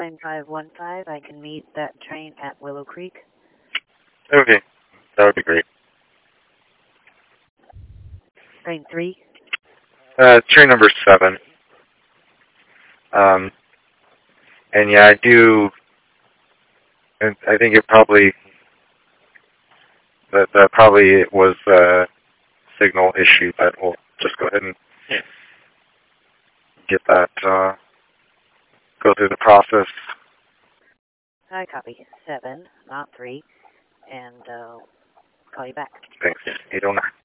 9515, I can meet that train at Willow Creek. Okay, that would be great. Train 3? Train number 7. And yeah, I do. And I think it probably that probably was a signal issue, but we'll just go ahead and get that go through the process. I copy. 7, not 3, and call you back. Thanks. 809.